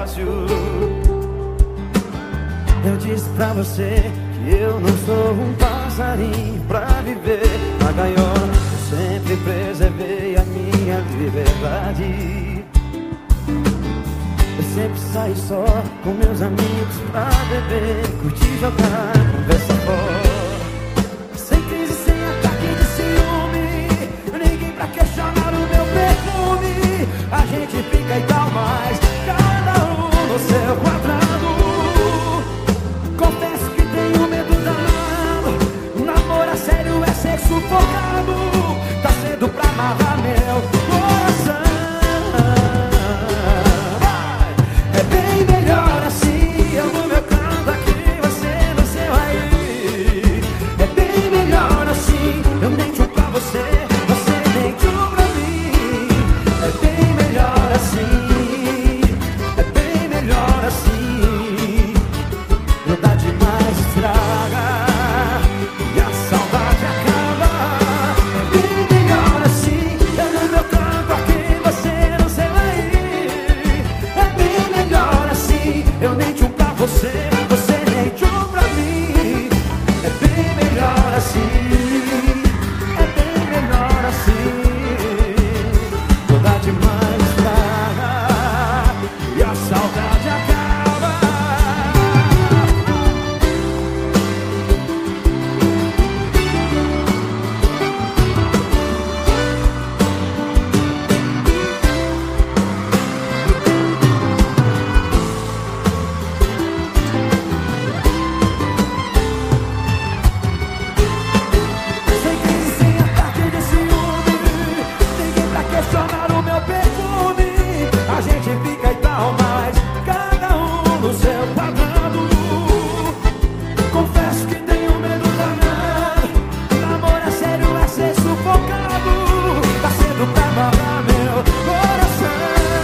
negócio. Eu disse pra você que eu não sou um passarinho pra viver na gaiola. Eu sempre preservei a minha liberdade. Eu sempre saio só com meus amigos pra beber, curtir, jogar, conversa fora. Sem crise, sem ataque de ciúme, ninguém pra questionar o meu perfume. A gente fica e tal, mas cada um no seu quadrado. Confesso que tenho medo danado, namoro a sério é ser sufocado. Tá cedo pra amarrar meu coração. É bem melhor assim, eu no meu canto aqui, você no seu aí. É bem melhor assim, eu nem tchum pra você, você nem tchum pra mim. É bem melhor assim, é bem melhor assim. Não dá demais, estraga e a saudade acaba. É bem melhor assim, eu no meu canto aqui, você no seu aí. É bem melhor assim, eu nem tchum pra você, você nem tchum pra mim. É bem melhor assim, é bem melhor assim. Não dá demais, estraga e a saudade acaba. Sem crise, sem ataque de ciúme, ninguém pra questionar o meu perfume. A gente fica e tal, mas cada um no seu quadrado. Confesso que tenho medo danado, namoro a sério é ser sufocado. Tá cedo pra amarrar meu coração.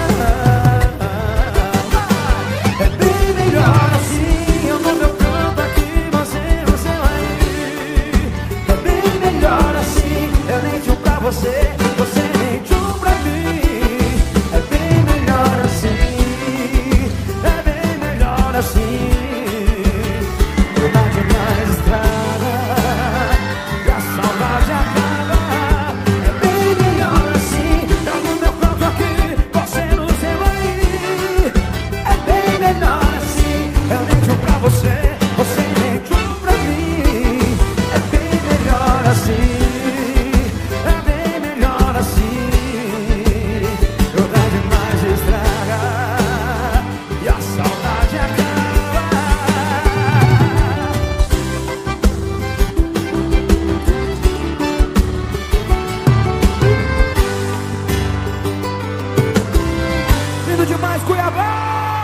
É bem melhor assim, eu no meu canto aqui, você no seu aí. É bem melhor assim, eu nem tchum pra você, você nem tchum pra mim. É bem melhor assim, é bem melhor assim. Não dá demais, estrada e a saudade acaba. É bem melhor assim, eu no meu canto aqui, você no seu aí. É bem melhor assim, eu nem tchum pra você, você nem tchum pra mim. É bem melhor assim, é bem melhor assim. Não dá demais, estraga e a saudade acaba. Lindo demais, Cuiabá!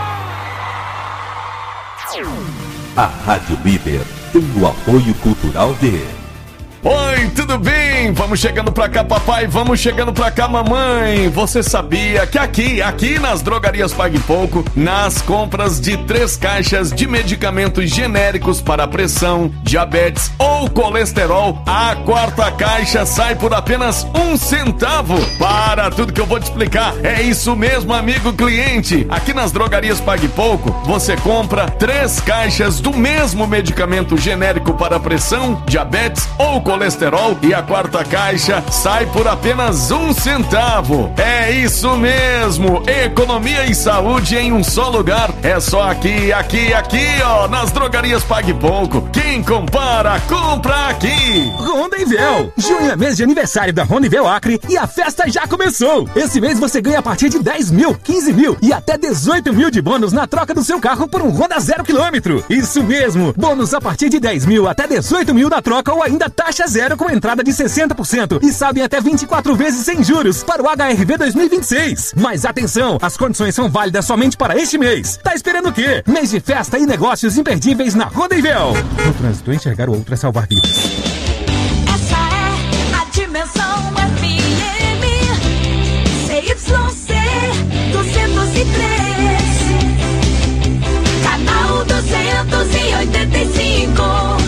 A Rádio Líder tem o apoio cultural de... Oi, tudo bem? Vamos chegando pra cá, papai, vamos chegando pra cá, mamãe. Você sabia que aqui nas drogarias Pague Pouco, nas compras de 3 caixas de medicamentos genéricos para pressão, diabetes ou colesterol, a 4ª caixa sai por apenas 1 centavo. Para tudo que eu vou te explicar, é isso mesmo, amigo cliente. Aqui nas drogarias Pague Pouco, você compra 3 caixas do mesmo medicamento genérico para pressão, diabetes ou colesterol e a 4ª caixa sai por apenas 1 centavo. É isso mesmo, economia e saúde em um só lugar. É só aqui, ó, nas drogarias Pague Pouco. Quem compara, compra aqui. Rondevel, junho é mês de aniversário da Rondevel Acre e a festa já começou. Esse mês você ganha a partir de 10 mil, 15 mil e até 18 mil de bônus na troca do seu carro por um Honda 0 km. Isso mesmo, bônus a partir de 10 mil até 18 mil na troca ou ainda taxa zero com entrada de 60% e saldo em até 24 vezes sem juros para o HRV 2026. Mas atenção, as condições são válidas somente para este mês. Tá esperando o quê? Mês de festa e negócios imperdíveis na Rondevel. No trânsito, enxergar o outro é salvar vidas. Essa é a Dimensão FM CYC 203, canal 285.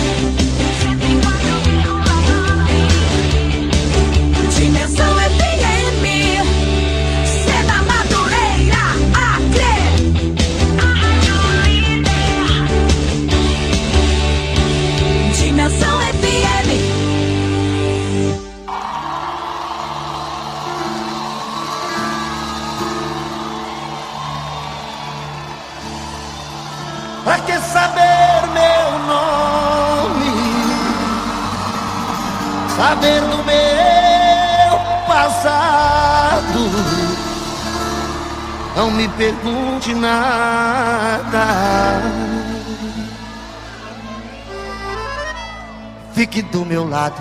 Dimensão FM, Seda Madureira, Acre. Dimensão FM. Pra que saber meu nome? Saber do meu passado? Não me pergunte nada. Fique do meu lado.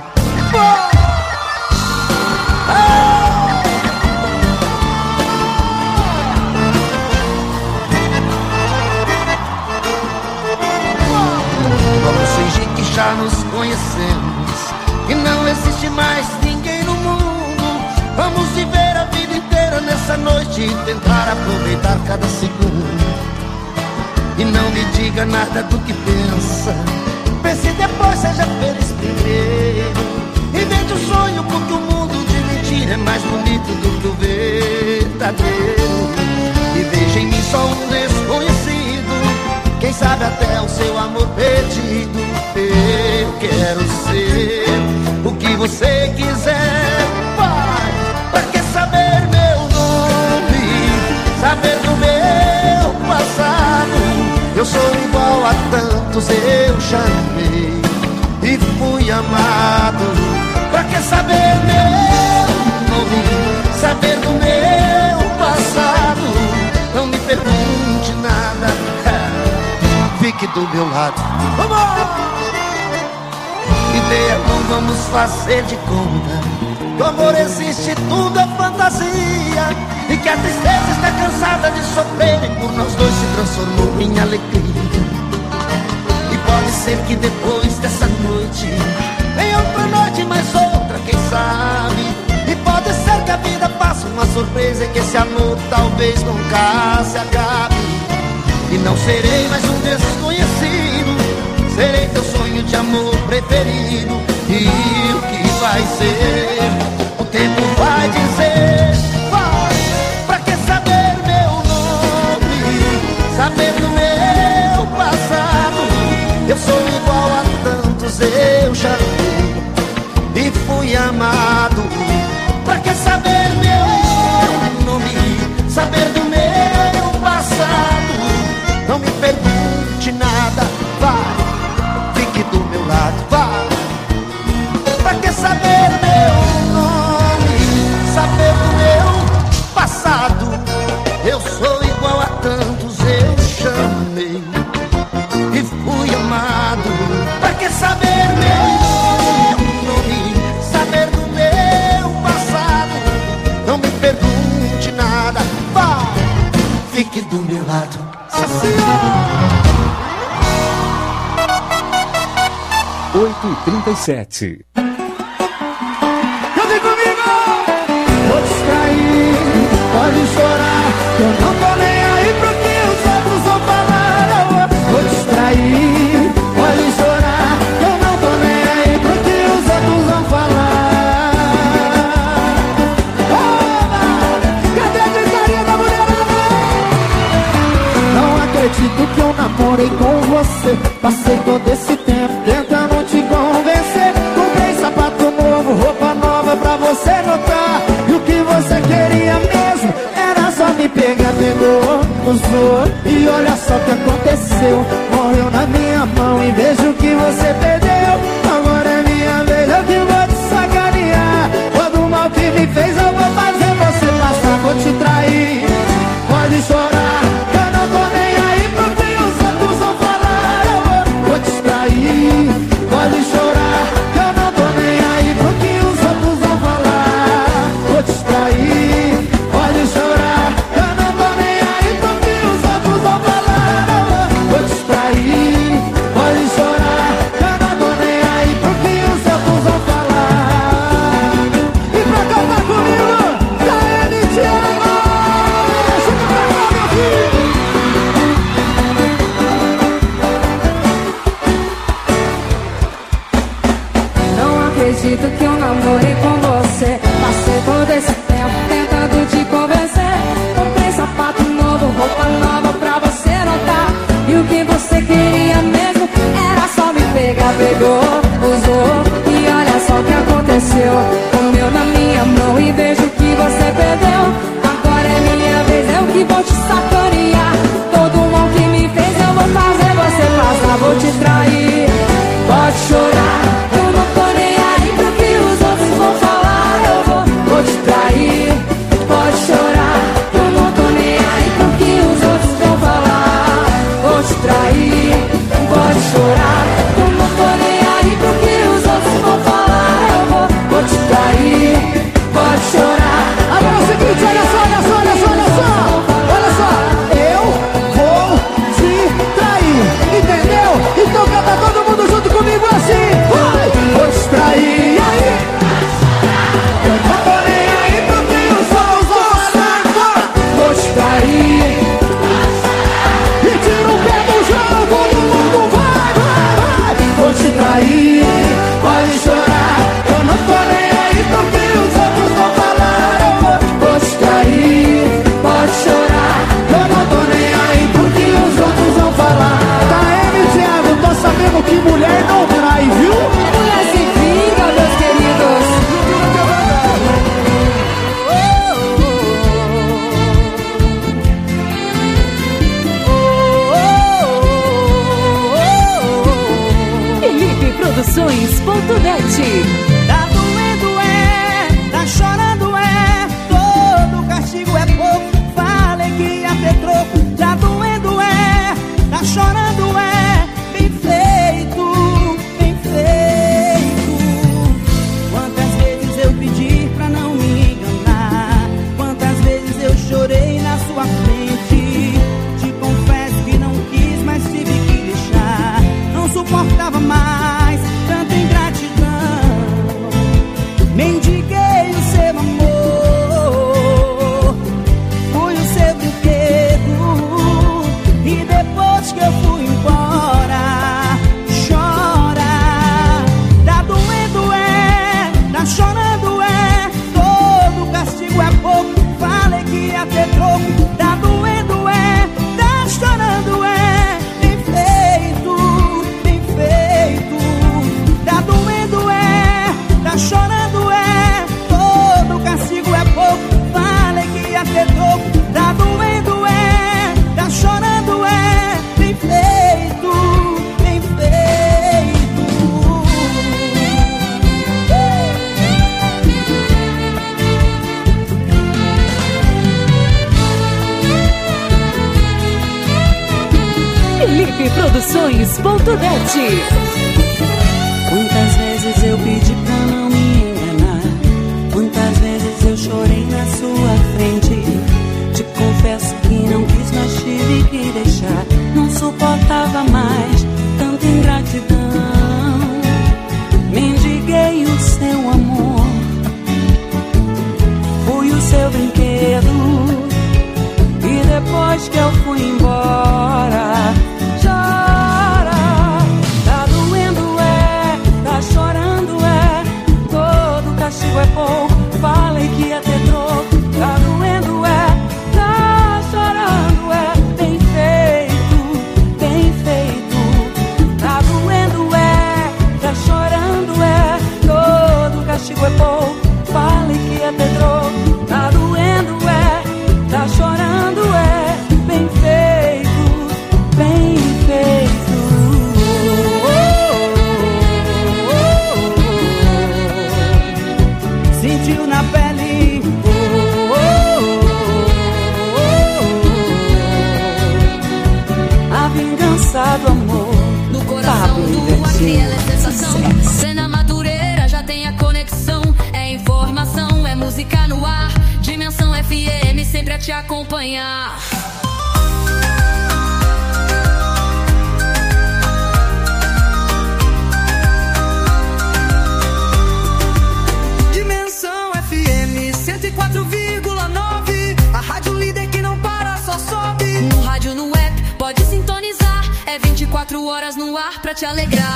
Vamos fingir que já nos conhecemos e não existe mais ninguém no mundo. Vamos viver a vida inteira nessa noite e tentar aproveitar cada segundo. E não me diga nada do que pensa. Pense depois, seja feliz primeiro. Invente um sonho, porque o mundo de mentira é mais bonito do que o verdadeiro. E veja em mim só um desconhecido, quem sabe até o seu amor perdido. Eu quero ser o que você quiser, pai. Pra que saber meu nome? Saber do meu passado? Eu sou igual a tantos, eu chamei e fui amado. Pra que saber meu nome? Saber do meu passado? Não me pergunte nada, fique do meu lado. Me dê a mão, vamos fazer de conta que o amor existe, tudo é fantasia, e que a tristeza está cansada de sofrer e por nós dois se transformou em alegria. E pode ser que depois dessa noite venha outra noite, mais outra, quem sabe. E pode ser que a vida faça uma surpresa e que esse amor talvez nunca se acabe. E não serei mais um desconhecido, serei teu sonho de amor preferido. E o que vai ser, o tempo vai dizer. Vai, pra que saber meu nome? Saber do meu passado? Eu sou igual a tantos, eu já vi e fui amado. Pra que saber meu nome? Saber do meu passado? Não me pergunte nada, vai, fique do meu lado, vai. Pra que saber meu nome? Saber do meu passado? Eu sou igual a tantos, eu chamei e fui amado. Pra que saber meu nome? Saber do meu passado? Não me pergunte nada, vai, fique do meu lado. 8h37. Cante comigo! Vou te trair, pode chorar, eu não tô nem aí pro que os outros vão falar. Vou te trair, pode chorar, eu não tô nem aí pro que os outros vão falar. Oba! Cadê a gritaria da mulherada? Não acredito que eu namorei com você. Passei todo esse tempo tentando te convencer. Comprei sapato novo, roupa nova pra você notar. E o que você queria mesmo era só me pegar. Pegou, usou e olha só o que aconteceu. Morreu na minha mão e vejo o que você perdeu. Agora é minha vez, eu que vou te sacanear. Todo mal que me fez eu vou fazer você passar. Vou te trair, pode chorar, eu não tô nem aí pro que os outros vão falar. Vou te trair, pode chorar, eu não tô nem aí pro que os outros vão falar. Vou te trair, pode chorar, eu não tô nem aí pro que os outros vão falar. Vou te trair, pode chorar, eu não tô nem aí pro que os outros vão falar. E pra cantar comigo, Daiane Thiago, chega pra cá, meu filho. Não acredito que eu namorei com você. Passei todo esse tempo tentando te convencer. Comprei sapato novo, roupa nova pra você notar. E o que você queria mesmo era só me pegar. Pegou, abusou. E olha só o que aconteceu. Comeu na minha mão e vejo que você perdeu. Agora é minha vez, eu que vou te sacanear. Todo mal que me fez eu vou fazer você passar. Vou te trair, pode chorar, eu não tô nem aí pro que os outros vão falar. Eu vou te trair, pode chorar, eu não tô nem aí pro que os outros vão falar. Vou te trair, pode chorar, eu não tô nem aí pro que os outros vão falar. Eu vou te trair, pode chorar. Agora é o seguinte, olha só, olha só, olha só, olha só. Olha só, eu vou te trair, entendeu? Então canta todo mundo junto comigo assim. Vai! Vou te trair, aí. Eu não tô nem aí pro que os outros vão falar. Vou te trair. E tira o pé do chão, todo mundo vai, vai, vai. Vou te trair, pode chorar. Eu não tô nem aí pro que os outros vão falar. Vou te trair, pode chorar. Eu não tô nem aí pro que os outros vão falar. Tá aí, Thiago, tô sabendo que mulher não trai, viu? Mulher se vinga, meus queridos. Felipeproduções.net. Tá doendo tá chorando todo castigo é pouco. Falei que ia ter troco. Tá doendo tá chorando bem feito, bem feito. Quantas vezes eu pedi pra não me enganar, quantas vezes eu chorei na sua frente. Te confesso que não quis, mas tive que deixar. Não suportava mais tanta ingratidão. Mendiguei o seu amor, fui o seu brinquedo. E depois que eu fui embora, chora. Tá doendo tá chorando todo castigo é pouco. Falei que ia ter troco. Tá doendo tá chorando bem feito, bem feito. Tá doendo tá chorando todo castigo é pouco. Falei que ia ter troco. Tá doendo tá chorando bem feito, bem feito. Felipeproduções.net. Quantas vezes eu pedi pra não me enganar, quantas vezes eu chorei na sua frente. Te confesso que não quis, mas tive que deixar. Não suportava mais tanta ingratidão. Mendiguei o seu amor, fui o seu brinquedo. E depois que eu fui embora, chora. Tá doendo tá chorando todo castigo é pouco. Falei que ia ter troco. Tá doendo tá chorando bem feito, bem feito. Tá doendo tá chorando todo castigo é pouco. Falei que ia ter troco. Tá doendo tá chorando bem feito, bem feito. Sentiu na pele, a vingança do amor. No coração do Acre, ela é sensação. Cena Madureira já tem a conexão. É informação, é música no ar. Dimensão FM sempre a te acompanhar. Dimensão FM 104,9. A rádio líder que não para, só sobe. No rádio, no app, pode sintonizar. É 24 horas no ar pra te alegrar.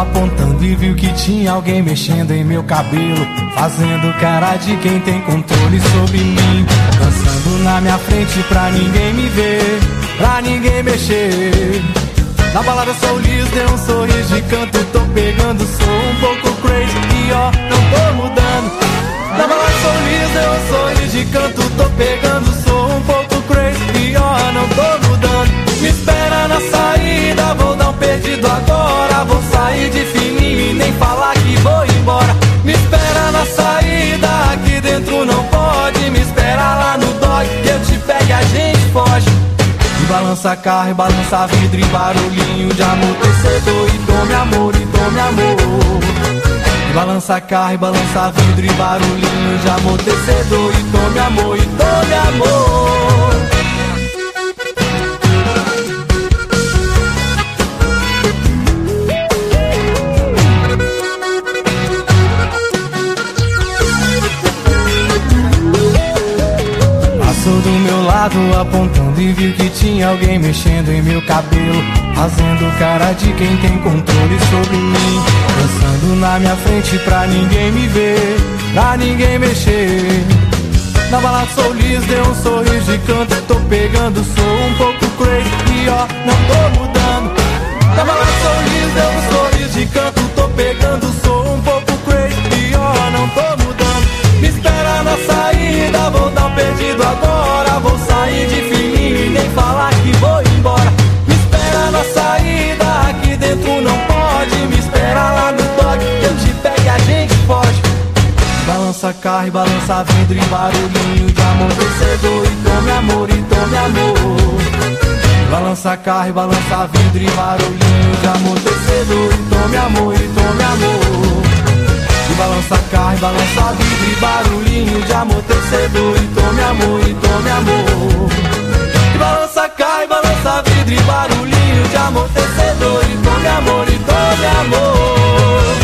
apontando e viu que tinha alguém mexendo em meu cabelo, fazendo cara de quem tem controle sobre mim, dançando na minha frente pra ninguém me ver, pra ninguém mexer. Na balada sou liso, dei um sorriso de canto, tô pegando, sou um pouco crazy e ó, não tô mudando. Na balada sou liso, dei um sorriso de canto, tô pegando, sou um pouco crazy e ó, não tô mudando. Me espera na saída, vou dar um perdido agora, vou sair de fininho e nem falar que vou embora. Me espera na saída, aqui dentro não pode, me espera lá no dog, que eu te pego e a gente foge. E balança carro, e balança vidro, e barulhinho de amortecedor, e tome amor, e tome amor. E balança carro, e balança vidro, e barulhinho de amortecedor, e tome amor, e tome amor. Passou do meu lado apontando e viu que tinha alguém mexendo em meu cabelo, fazendo cara de quem tem controle sobre mim, dançando na minha frente pra ninguém me ver, pra ninguém mexer. Na balada sou liso, dei um sorriso de canto, tô pegando, sou um pouco crazy e ó, não tô mudando. Na balada sou liso, dei um sorriso de canto, tô pegando, sou um pouco crazy e ó, não tô mudando. Me espera na saída, vou dar um perdido agora, vou sair de fininho e nem falar que vou embora. Me espera na saída, aqui dentro não pode, me espera lá no dog, que eu te pego e a gente foge. Balança carro e balança vidro, e barulhinho de amortecedor, e tome amor, e tome amor. Balança carro e balança vidro, e barulhinho de amortecedor, e tome amor, e tome amor. E balança carro, e balança vidro, e barulhinho de amortecedor, e tome amor, e tome amor. E balança carro, e balança vidro, e barulhinho de amortecedor, e tome amor, e tome amor.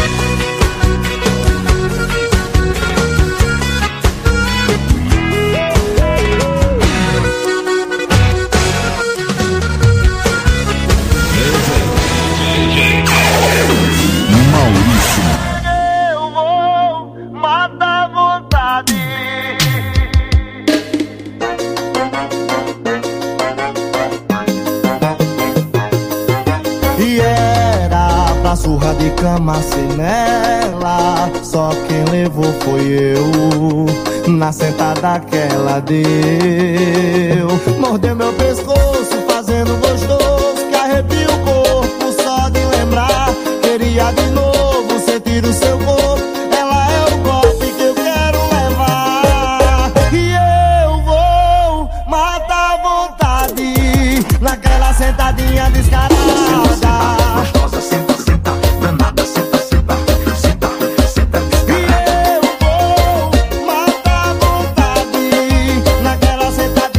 Surra de cama sem nela, só quem levou foi eu. Na sentada que ela deu, mordeu meu pescoço fazendo gostoso, que arrepia o corpo só de lembrar. Queria de novo sentir o seu corpo, ela é o golpe que eu quero levar. E eu vou matar a vontade naquela sentadinha descarada. Gostosa, senta, senta, danada, senta, senta, senta, senta, descarada. E eu vou matar a vontade naquela sentadinha.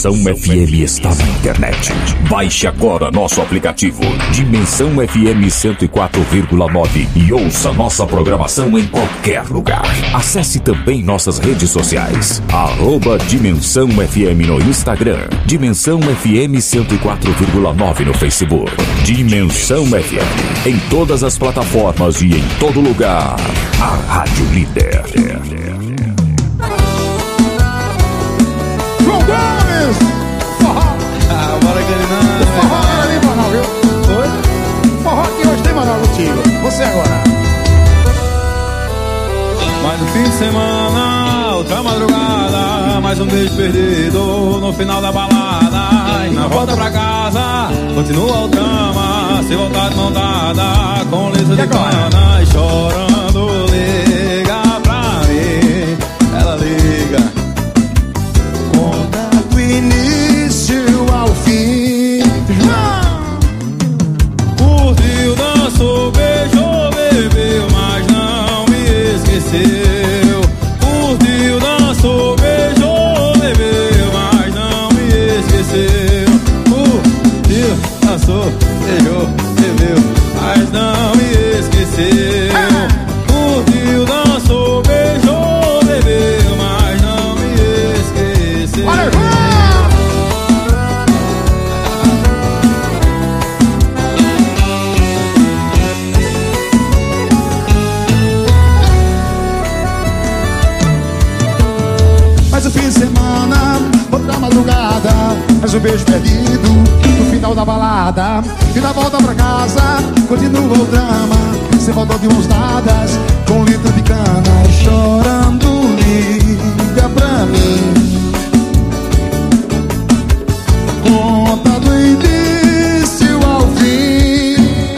Dimensão FM está na internet. Baixe agora nosso aplicativo Dimensão FM 104,9 e ouça nossa programação em qualquer lugar. Acesse também nossas redes sociais. @Dimensão FM no Instagram. Dimensão FM 104,9 no Facebook. Dimensão FM em todas as plataformas e em todo lugar. A Rádio Líder. João Gomes! Forró! Bora aquele não. Forró era ali, Manaus, viu? Oi? Forró aqui hoje tem Manaus contigo. Você agora. Mais um fim de semana, outra madrugada, mais um beijo perdido no final da balada. E na volta pra casa, continua o drama, sem voltar de mão dada, com letra de cana e chorando, liga pra mim, ela liga. Conta do início ao fim. Curtiu, dançou, beijou, bebeu, mas não me esqueceu. Curtiu, dançou, beijou, bebeu, mas não me esqueceu. Curtiu, dançou, beijou, bebeu, mas não me esqueceu. Curtiu, dançou, beijou, bebeu, mas não me esqueceu. Mais um fim de semana, outra madrugada, mais um beijo perdido no final da balada. E na volta pra casa, continua o drama, sem volta de mãos dadas, com litro de cana, chorando, liga pra mim. Conta do início ao fim.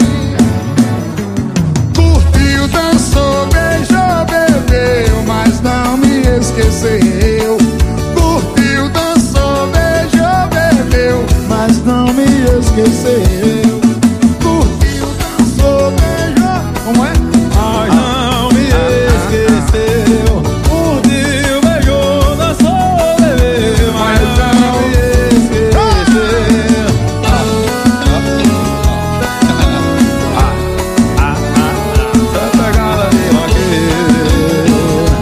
Curtiu, dançou, beijou, bebeu, mas não me esqueceu. Curtiu, dançou, beijou, bebeu, mas não me esqueceu. Curtiu, dançou, beijou. Como é? Mas não me esqueceu. Curtiu, beijou, dançou, bebeu, mas não me esqueceu. Santa Gala de Vaqueiro.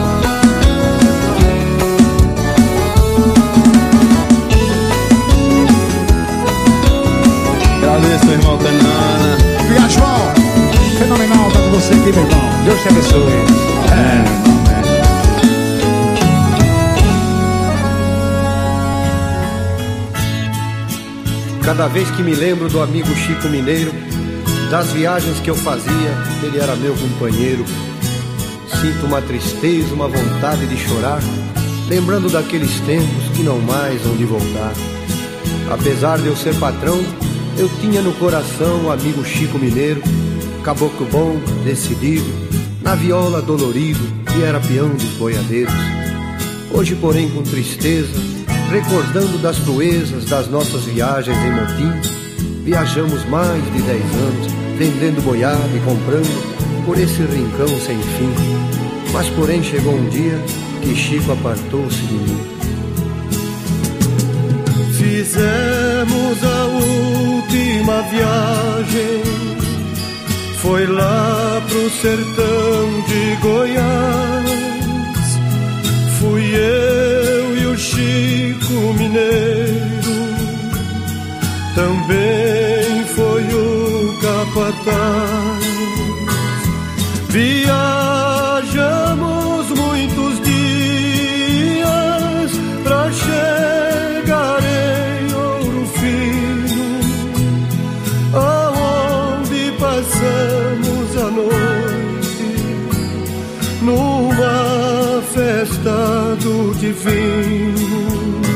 Agradeço, irmão Canana. Obrigado, João. Fenomenal estar com você aqui, meu irmão. Deus te abençoe. Cada vez que me lembro do amigo Chico Mineiro, das viagens que eu fazia, ele era meu companheiro. Sinto uma tristeza, uma vontade de chorar, lembrando daqueles tempos que não mais hão de voltar. Apesar de eu ser patrão, eu tinha no coração o amigo Chico Mineiro, caboclo bom, decidido, na viola dolorido, e era peão dos boiadeiros. Hoje, porém, com tristeza, recordando das proezas das nossas viagens em motim, viajamos mais de 10 anos, vendendo boiada e comprando por esse rincão sem fim. Mas, porém, chegou um dia que Chico apartou-se de mim. Fizemos a última viagem, foi lá pro sertão de Goiás. Fui eu e o Chico Mineiro, também foi o capataz. Viajamos muitos dias pra chegar em Ouro Fino, aonde passamos a noite numa festa do divino.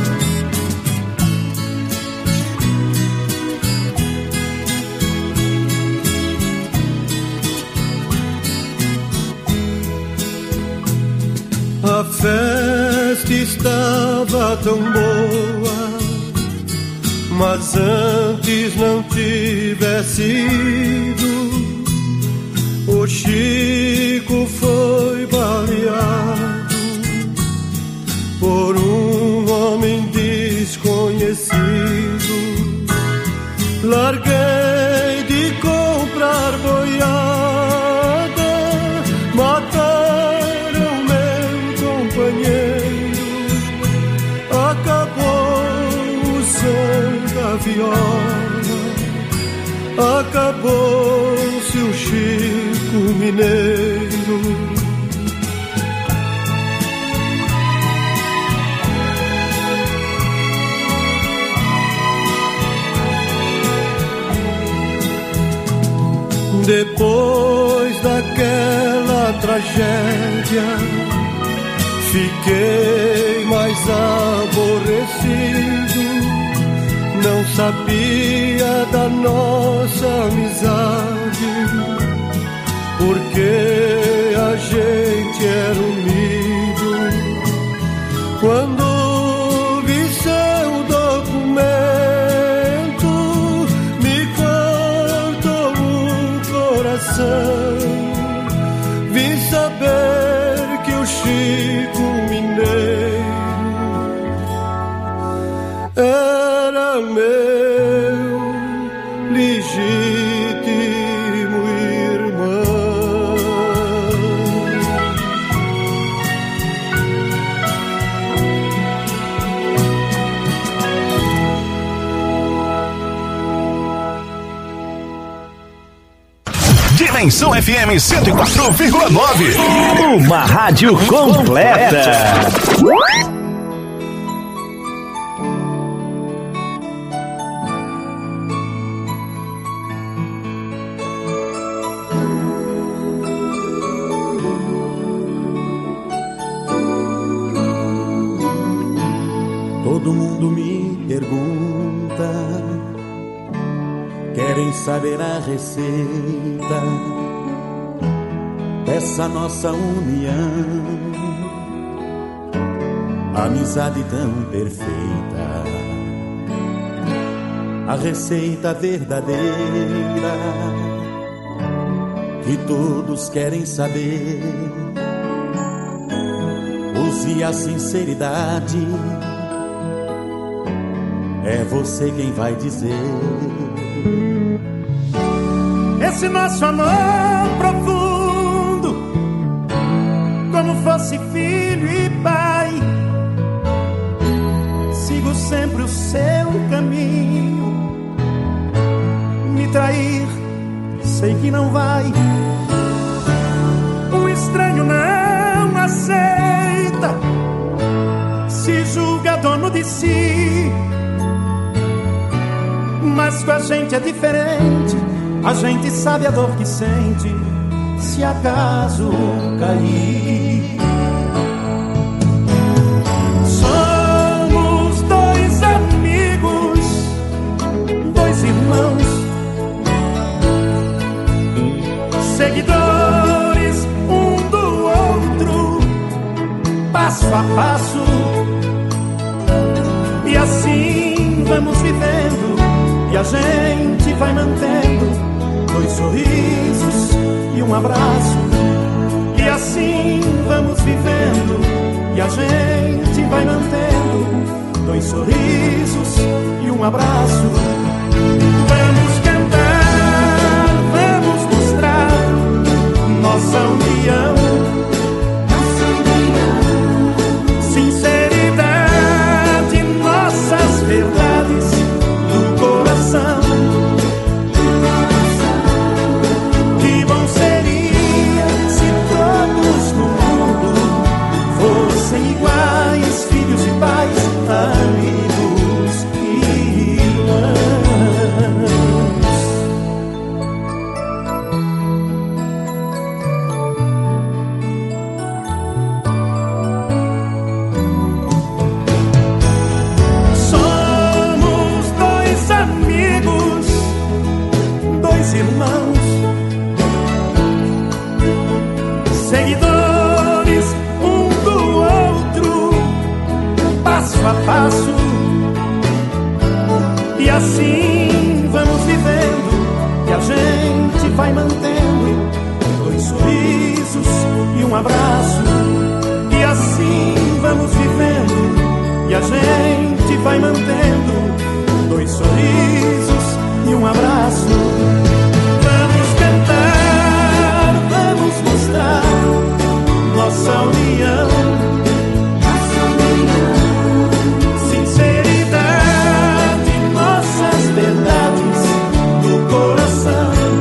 A festa estava tão boa, mas antes não tivesse ido, o Chico foi baleado por um homem desconhecido. acabou-se o Chico Mineiro. Depois daquela tragédia, fiquei mais aborrecido. Não sabia da nossa amizade, porque a gente era unido. Quando vi seu documento, me cortou o coração. Vim saber que o Chico Mineiro era meu legítimo irmão. Dimensão FM 104,9. Uma rádio completa. Todo mundo me pergunta, querem saber a receita dessa nossa união, amizade tão perfeita, a receita verdadeira que todos querem saber. Use a sinceridade, é você quem vai dizer. Esse nosso amor profundo, como fosse filho e pai, sigo sempre o seu caminho. Me trair, sei que não vai. O estranho não aceita, se julga dono de si. Mas com a gente é diferente, a gente sabe a dor que sente se acaso cair. Somos dois amigos, dois irmãos, seguidores um do outro, passo a passo. E assim vamos vivendo, e a gente vai mantendo dois sorrisos e um abraço. E assim vamos vivendo, e a gente vai mantendo dois sorrisos e um abraço. Vamos cantar, vamos mostrar nossa união, sinceridade, nossas verdades do coração. Que bom seria se todos no mundo fossem iguais, filhos e pais, amigos e irmãos. Somos dois amigos, dois irmãos, seguidores um do outro, passo a passo. E assim vamos vivendo, e a gente vai mantendo dois sorrisos e um abraço. E assim vamos vivendo, e a gente vai mantendo dois sorrisos e um abraço. Vamos cantar, vamos mostrar nossa união, sinceridade, nossas verdades do coração.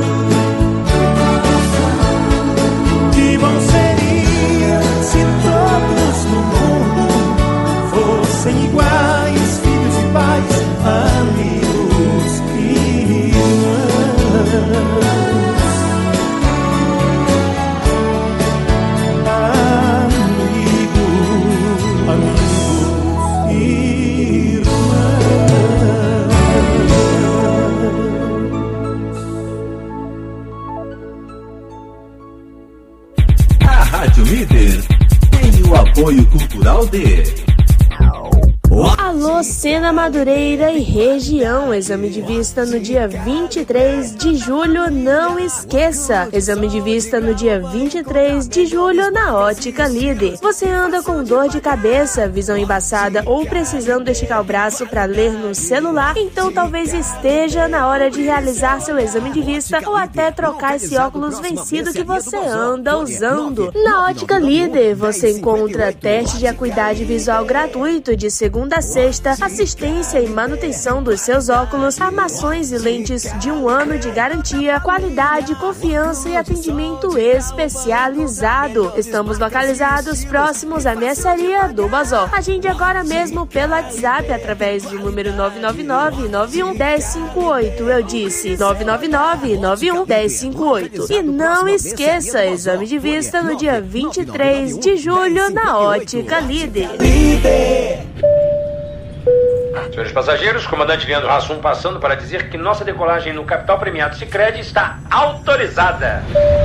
Rádio Líder tem o apoio cultural de... Alô, Sena Madureira e região. Exame de vista no dia 23 de julho, não esqueça. Exame de vista no dia 23 de julho na Ótica Líder. Você anda com dor de cabeça, visão embaçada ou precisando esticar o braço para ler no celular? Então talvez esteja na hora de realizar seu exame de vista ou até trocar esse óculos vencido que você anda usando. Na Ótica Líder você encontra teste de acuidade visual gratuito de segunda a sexta, assistência e manutenção dos seus óculos, armações e lentes de 1 ano de garantia, qualidade, confiança e atendimento especializado. Estamos localizados próximos à mercearia do Bazó. Agende agora mesmo pelo WhatsApp através do número 999-91-1058. Eu disse 999-91-1058. E não esqueça, exame de vista no dia 23 de julho na Ótica Líder. Senhores passageiros, comandante Leandro Hassum passando para dizer que nossa decolagem no Capital Premiado Sicredi está autorizada.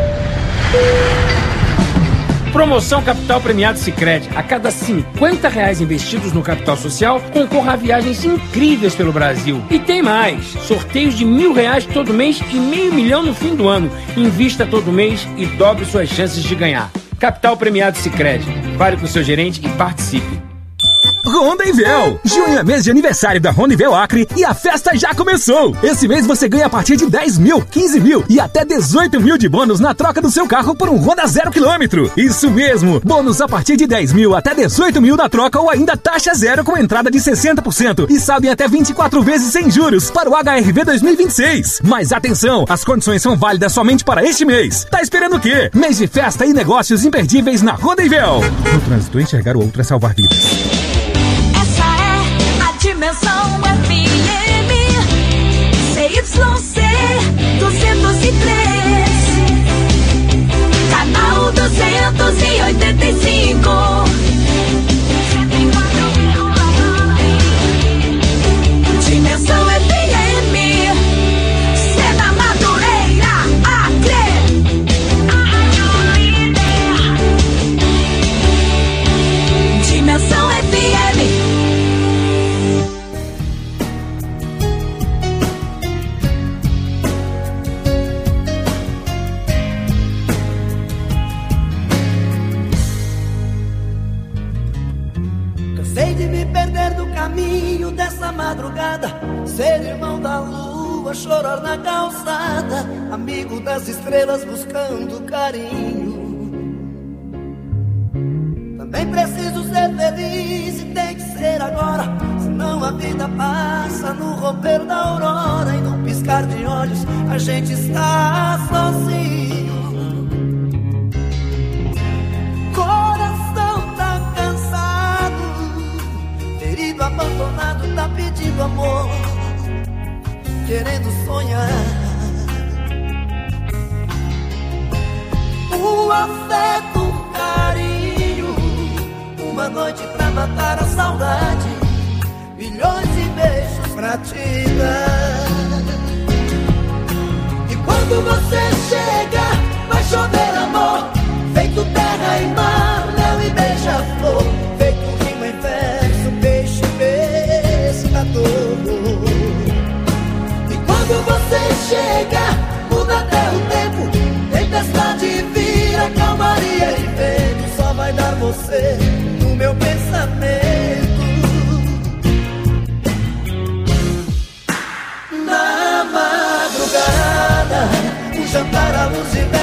Promoção Capital Premiado Sicredi. A cada R$50 investidos no capital social, concorra a viagens incríveis pelo Brasil. E tem mais. Sorteios de R$1.000 todo mês e R$500 mil no fim do ano. Invista todo mês e dobre suas chances de ganhar. Capital Premiado Sicredi. Fale com o seu gerente e participe. Honda Invel. Junho é mês de aniversário da Honda Invel Acre e a festa já começou. Esse mês você ganha a partir de 10 mil, 15 mil e até 18 mil de bônus na troca do seu carro por um Honda 0 km. Isso mesmo, bônus a partir de 10 mil até 18 mil na troca ou ainda taxa zero com entrada de 60% e saldo em até 24 vezes sem juros para o HRV 2026. Mas atenção, as condições são válidas somente para este mês. Tá esperando o quê? Mês de festa e negócios imperdíveis na Honda Invel. No trânsito, enxergar o outro é salvar vidas. Dimensão FM CYC 203, canal 285. Dimensão FM, Sena Madureira, Acre. Dimensão FM. Cansei de me perder do caminho dessa madrugada, ser irmão da lua, chorar na calçada, amigo das estrelas buscando carinho. Também preciso ser feliz e tem que ser agora, senão a vida passa no romper da aurora e num piscar de olhos a gente está sozinho. Abandonado, tá pedindo amor, querendo sonhar. Um afeto, um carinho, uma noite pra matar a saudade, milhões de beijos pra te dar. E quando você chega, vai chover amor, feito terra e mar, mel e beija-flor, feito rima em verso, peixe, pescador. E quando você chega, muda até o tempo, tempestade vira calmaria e vento, só vai dar você no meu pensamento. Na madrugada, um jantar à luz de vela,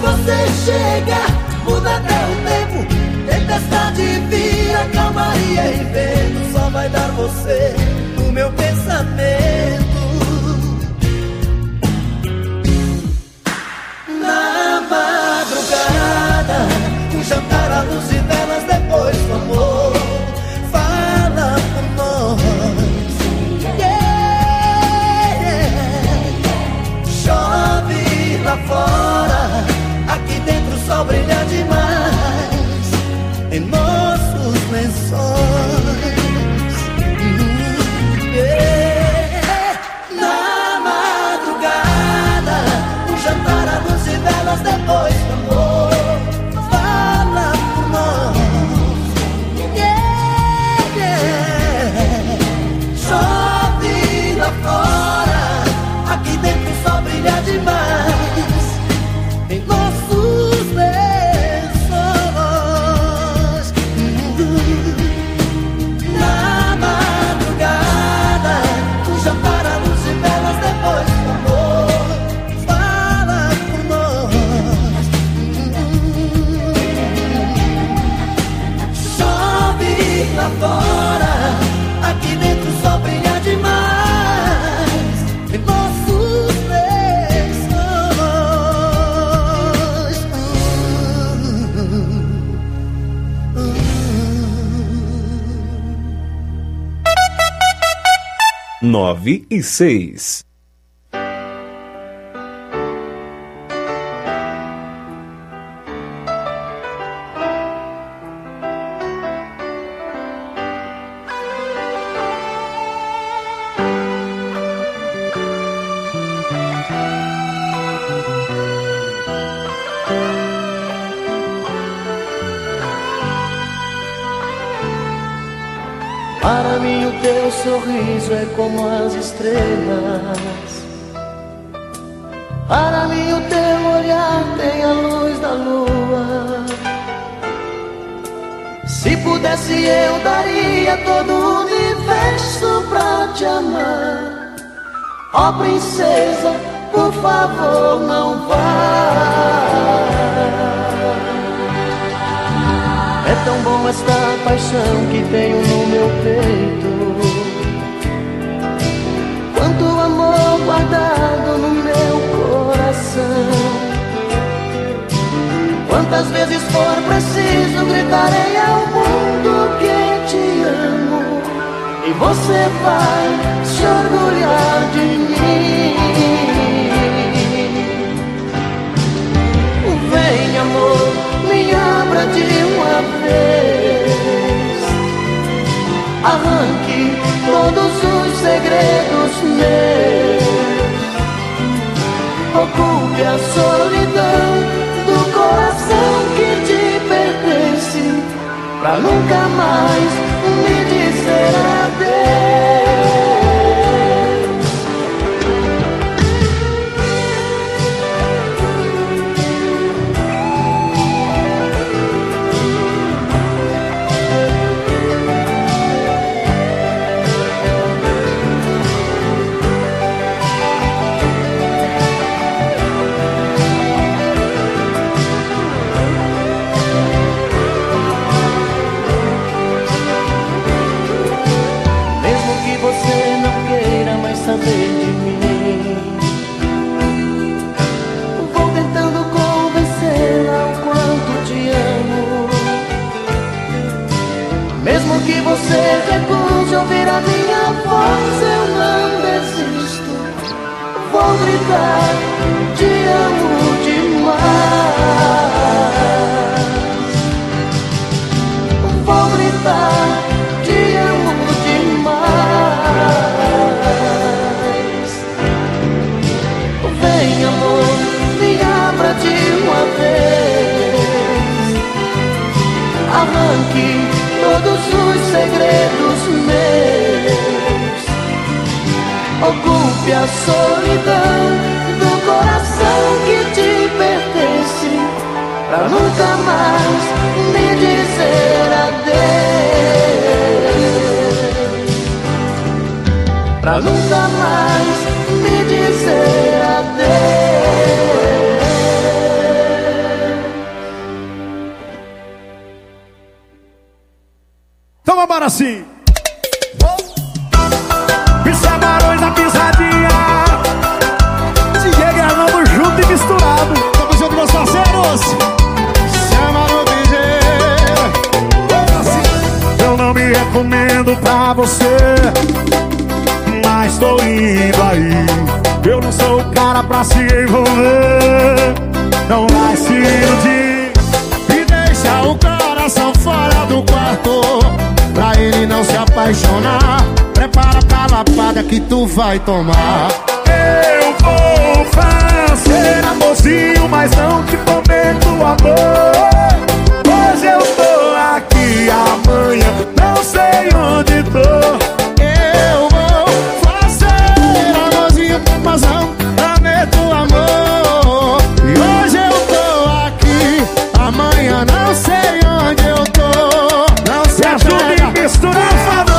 você chega, muda até o tempo. Tempestade vira calmaria e vento. Só vai dar você no meu pensamento. Na madrugada, um jantar à luz e velas, depois do amor. Fala por nós, chove lá fora, aqui dentro o sol brilha demais em nossos lençóis. Na madrugada, um jantar à luz e velas, depois do amor. Fala por nós, chove lá fora, aqui dentro o sol brilha demais em nossos lençóis. Na madrugada, um jantar à luz e velas, depois do amor. Fala por nós, chove lá fora, aqui dentro o sol brilha demais em nossos lençóis. 9:06. Para mim o teu sorriso é como as estrelas. Para mim o teu olhar tem a luz da lua. Se pudesse eu daria todo o universo pra te amar. Ó princesa, por favor não vá. É tão bom esta paixão que tenho no meu peito. Quanto amor guardado no meu coração. Quantas vezes for preciso gritarei ao mundo que te amo. E você vai se orgulhar de mim. Vem amor, me abra de uma vez. Arranque todos os segredos meus. Ocupe a solidão do coração que te pertence, pra nunca mais me dizer adeus. Saber de mim, vou tentando convencê-la o quanto te amo. Mesmo que você recuse ouvir a minha voz, eu não desisto. Vou gritar, te amo demais. Vou gritar, te amo demais. Vem amor, me abra de uma vez. Arranque todos os segredos meus. Ocupe a solidão do coração que te pertence, pra nunca mais me dizer adeus. Pra nunca mais me dizer adeus. agora sim. Isso é Barões da Pisadinha. DJ gravando junto e misturado. Tamo junto, meus parceiros. Chama no DJ. Eu não me recomendo pra você, mas tô indo aí. Eu não sou o cara pra se envolver. Não vai se iludir. E deixa o coração fora do quarto, pra ele não se apaixonar. Prepara pra lapada que tu vai tomar. Eu vou fazer amorzinho, mas não te prometo amor. Hoje eu tô aqui, amanhã não sei onde tô. Eu vou fazer amorzinho, mas não prometo amor. E hoje eu tô aqui, amanhã não sei onde eu tô. Não se ajuda e mistura, por favor.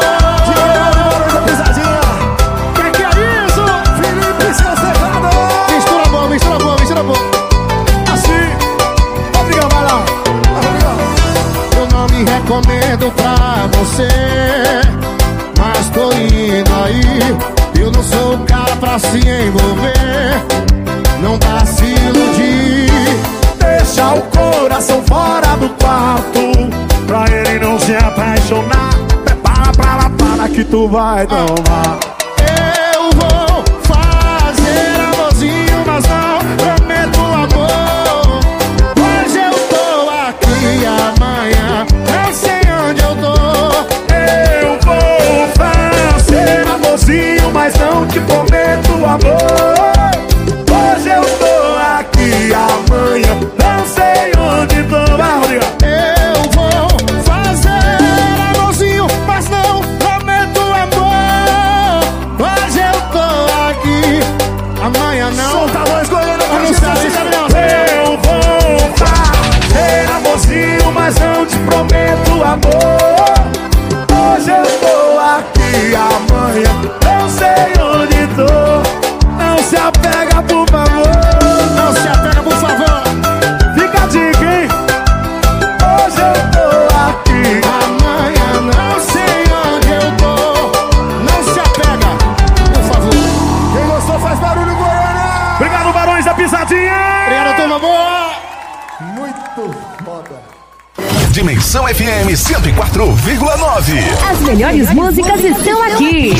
Mistura bom. Assim, obrigado, vai lá. Eu não me recomendo pra você, mas tô indo aí. Eu não sou o cara pra se envolver. Não dá se iludir. Deixa o coração fora do quarto, pra ele não se apaixonar. Prepara pra lapada que tu vai tomar. Eu vou fazer amorzinho, mas não prometo amor. Hoje eu tô aqui, amanhã não sei onde eu tô. Eu vou fazer amorzinho, mas não te prometo amor. Hoje eu tô aqui, amanhã não sei onde tô. Eu vou fazer amorzinho, mas não prometo amor. Hoje eu tô aqui, amanhã não. Solta a voz, goleiro, eu vou fazer amorzinho, mas não te prometo amor. Hoje eu tô aqui, amanhã não sei onde tô. Não se apega, por favor. Não se apega, por favor. Fica a dica, hein? Hoje eu tô aqui, amanhã não sei onde eu tô. Não se apega, por favor. Quem gostou faz barulho, Goiânia. Obrigado, Barões da Pisadinha. Obrigado, turma boa. Muito foda. Dimensão FM 104,9. As melhores músicas estão aqui.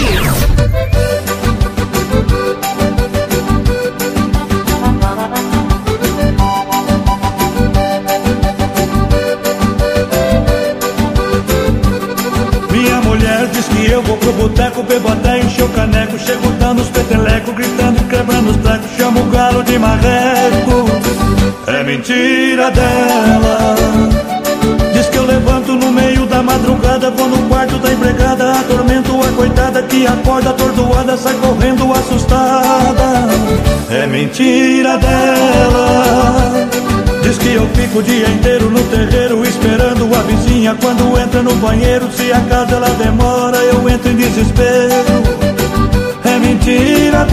Minha mulher diz que eu vou pro boteco, bebo até encher o caneco. Chego dando os petelecos, gritando e quebrando os trecos. Chamo o galo de marreco. É mentira dela. Diz que eu levanto no meio da madrugada, vou no quarto da empregada, atormento a coitada que acorda atordoada, sai correndo assustada. É mentira dela. Diz que eu fico o dia inteiro no terreiro esperando a vizinha quando entra no banheiro. Se a casa ela demora, eu entro em desespero. É mentira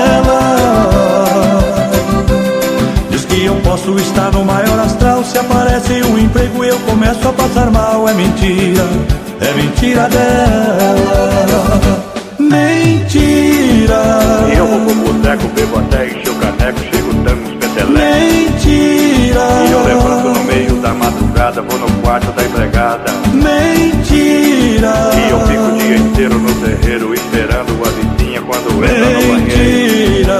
dela. Diz que eu posso estar no maior astral, se aparece um emprego eu começo a passar mal. É mentira dela. Mentira. Eu vou pro boteco, bebo até encher o caneco, chego dando os petelecos. Mentira. E eu levanto no meio da madrugada, vou no quarto da empregada. Mentira. E eu fico o dia inteiro no terreiro esperando a vizinha quando entra no banheiro.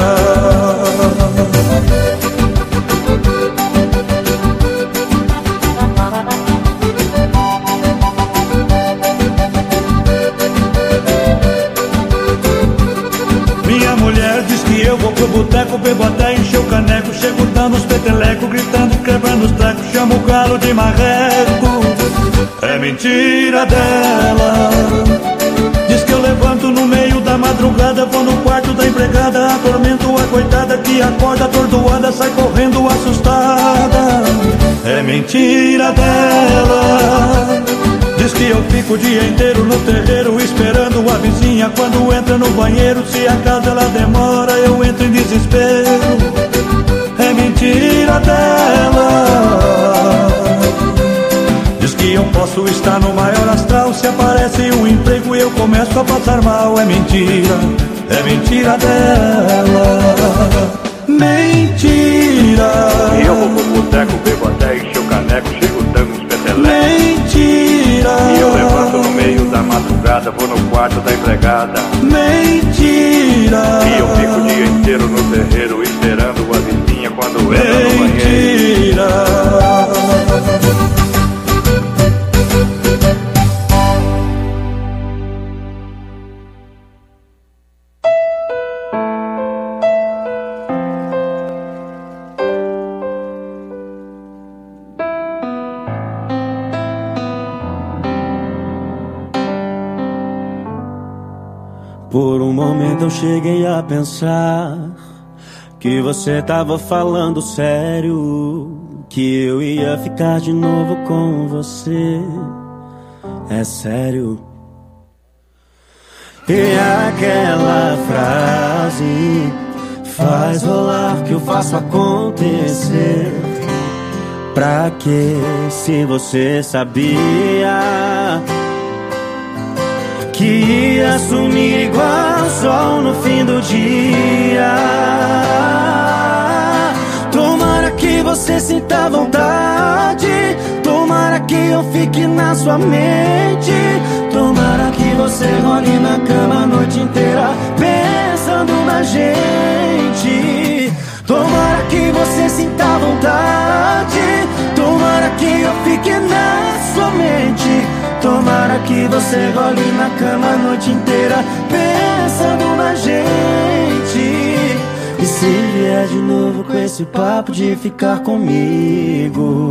Minha mulher diz que eu vou pro boteco, bebo até encher o caneco. Chego dando os petelecos, gritando e quebrando os trecos. Chamo o galo de marreco. É mentira dela. Diz que eu levanto no meio da madrugada, vou no quarto da empregada, atormento a coitada que acorda atordoada, sai correndo assustada. É mentira dela. Diz que eu fico o dia inteiro no terreiro esperando a vizinha quando entra no banheiro. Se a casa ela demora, eu entro em desespero. É mentira dela. Diz que eu posso estar no maior astral, se aparece um emprego e eu começo a passar mal. É mentira dela. Mentira. E eu vou pro boteco, bebo até encher o caneco, chego dando uns petelecos. Mentira. E eu levanto no meio da madrugada, vou no quarto da empregada. Mentira. E eu fico o dia inteiro no terreiro esperando a vizinha quando entra no banheiro. Mentira. Por um momento eu cheguei a pensar que você tava falando sério, que eu ia ficar de novo com você. É sério. E aquela frase faz rolar que eu faço acontecer. Pra que se você sabia que ia sumir igual o sol no fim do dia? Tomara que você sinta vontade, tomara que eu fique na sua mente, tomara que você role na cama a noite inteira pensando na gente. Tomara que você sinta vontade, tomara que eu fique na sua mente, tomara que você role na cama a noite inteira pensando na gente. E se vier de novo com esse papo de ficar comigo,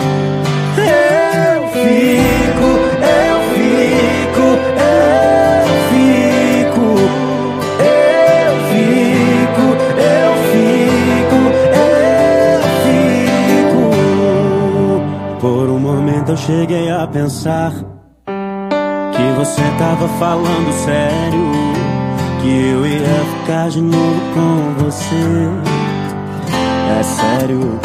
eu fico, eu fico, eu fico, eu fico, eu fico, eu fico. Por um momento eu cheguei a pensar que você tava falando sério, que eu ia ficar de novo com você. É sério.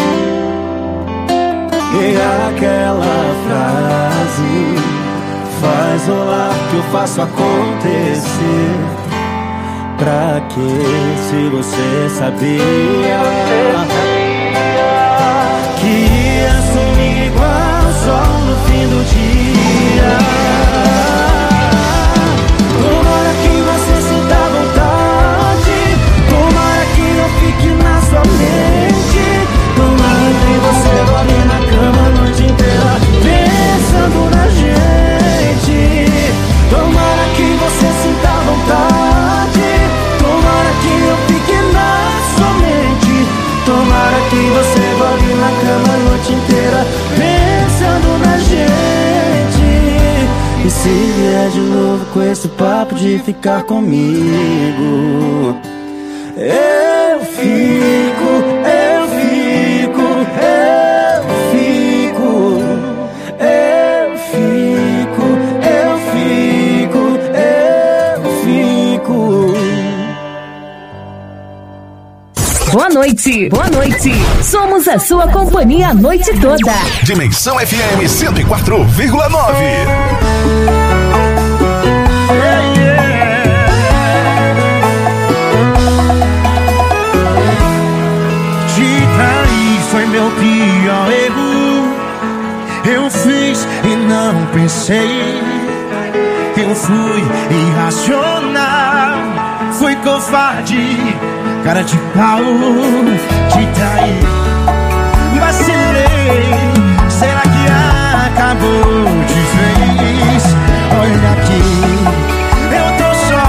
E aquela frase faz rolar que eu faço acontecer. Pra que se você sabia que ia sumir igual o sol no fim do dia? Tomara que você sinta vontade, tomara que eu fique na sua mente, tomara que você role na cama a noite inteira pensando na gente. Tomara que você sinta vontade, tomara que eu fique na sua mente, tomara que você role na cama a noite inteira pensando na gente. E se vier de novo com esse papo de ficar comigo, eu fico, eu fico, eu fico, eu fico, eu fico, eu fico. Boa noite, boa noite. Somos a sua companhia a noite toda. Dimensão FM 104,9. Foi meu pior erro. Eu fiz e não pensei. Eu fui irracional. Fui covarde, cara de pau. Te traí, vacilei. Será que acabou de vez? Olha aqui, eu tô só.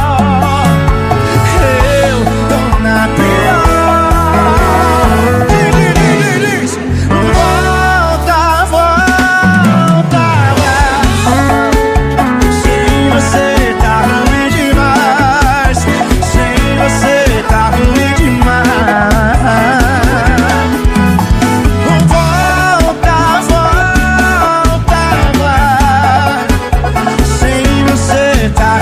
Eu tô na pior. Tá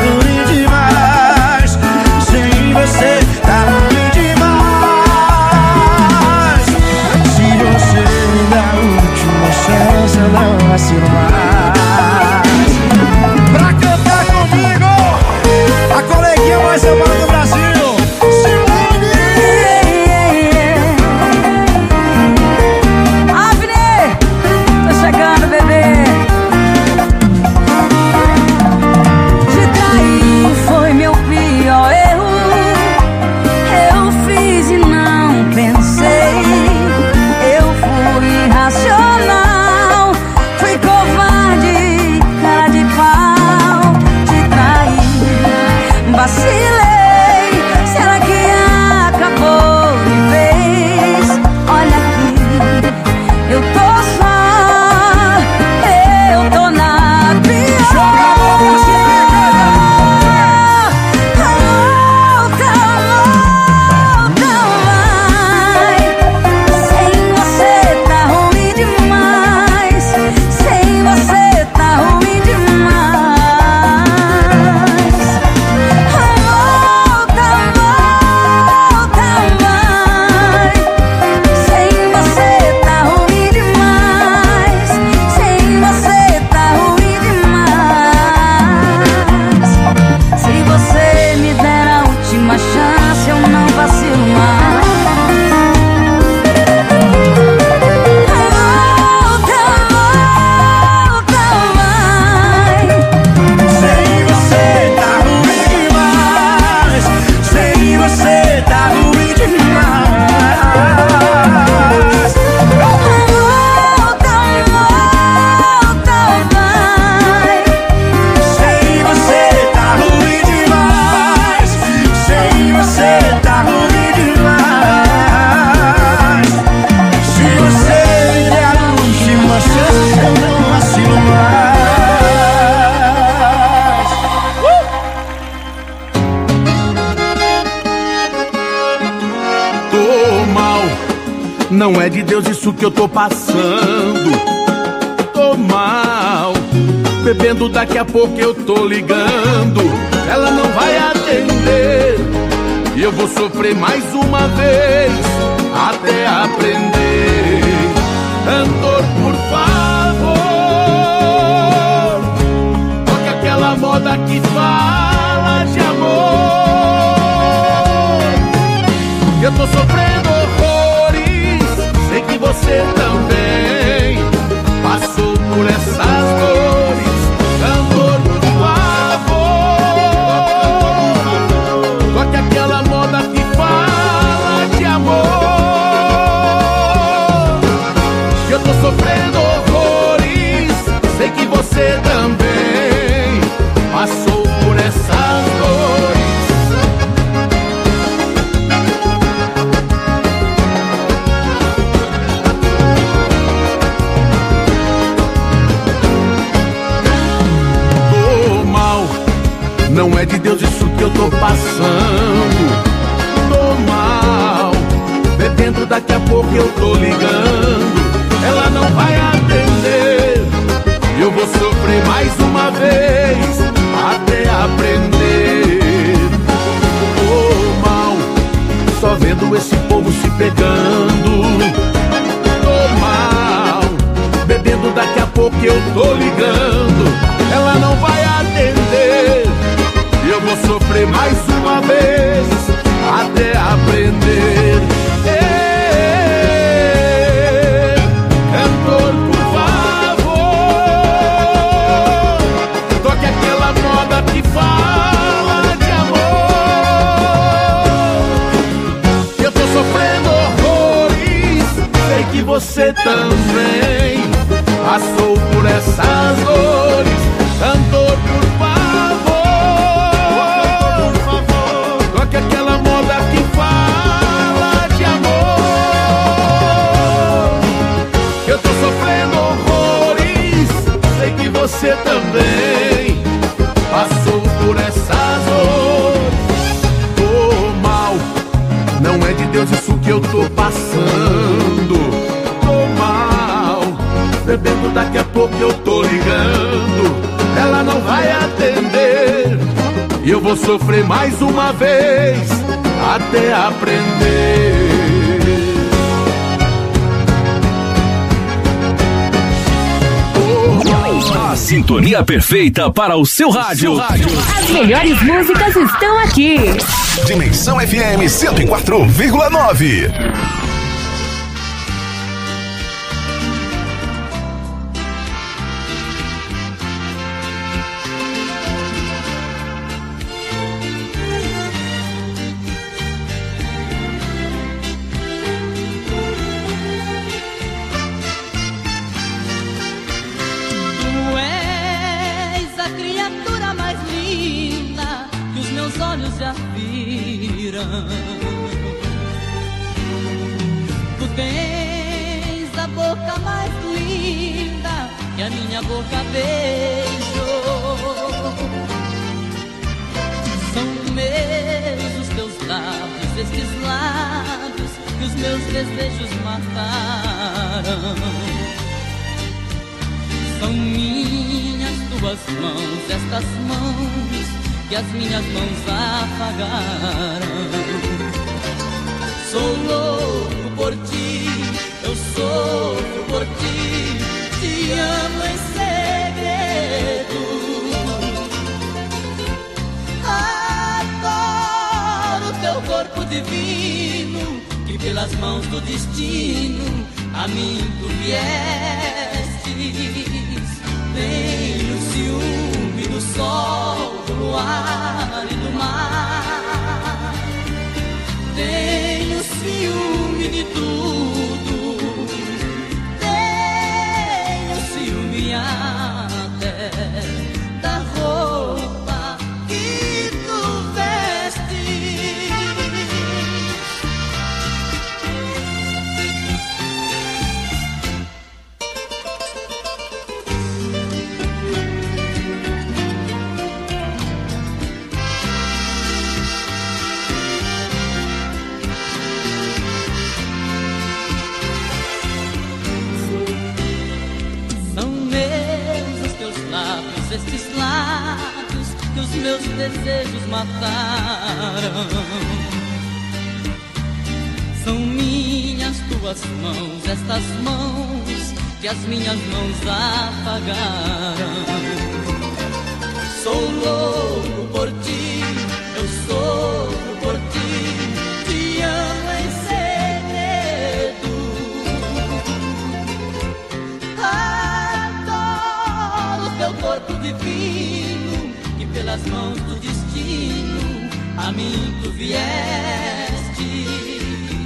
Não é de Deus isso que eu tô passando. Tô mal, bebendo, daqui a pouco eu tô ligando. Ela não vai atender e eu vou sofrer mais uma vez até aprender. Cantor, por favor, toque aquela moda que fala de amor. Eu tô sofrendo horrores, sei que você também passou por essas dores. Cantor, por favor, toque aquela moda que fala de amor. Eu tô sofrendo horrores, sei que você também passou por essas dores. Não é de Deus isso que eu tô passando. Tô mal, bebendo, daqui a pouco eu tô ligando. Ela não vai atender, eu vou sofrer mais uma vez até aprender. Tô mal, só vendo esse povo se pegando. Tô mal, bebendo, daqui a pouco eu tô ligando. Ela não vai atender, eu vou sofrer mais uma vez até aprender. Cantor, por favor, toque aquela moda que fala de amor. Eu tô sofrendo horrores, sei que você também passou por essas dores. Cantor, por favor, toque aquela moda que fala de amor. Eu tô sofrendo horrores, sei que você também passou por essas dores. Tô mal, não é de Deus isso que eu tô passando. Tô mal, bebendo, daqui a pouco eu tô ligando. Ela não vai atender e eu vou sofrer mais uma vez até aprender. A sintonia perfeita para o seu rádio. As melhores músicas estão aqui. Dimensão FM 104,9. Tu tens a boca mais linda que a minha boca beijou. São meus os teus lábios, estes lábios que os meus desejos mataram. São minhas tuas mãos, estas mãos que as minhas mãos apagaram. Sou louco por ti, eu sofro por ti, te amo em segredo. Adoro teu corpo divino, que pelas mãos do destino a mim tu viestes. Tenho ciúme do sol, do luar e do mar. Tenho ciúme de tudo. Tenho ciúme até da roupa que tu vestes. meus desejos mataram. São minhas tuas mãos, estas mãos que as minhas mãos apagaram. Sou louco por ti, eu sofro por ti, te amo em segredo. Adoro teu corpo divino, que pelas mãos do destino a mim tu vieste.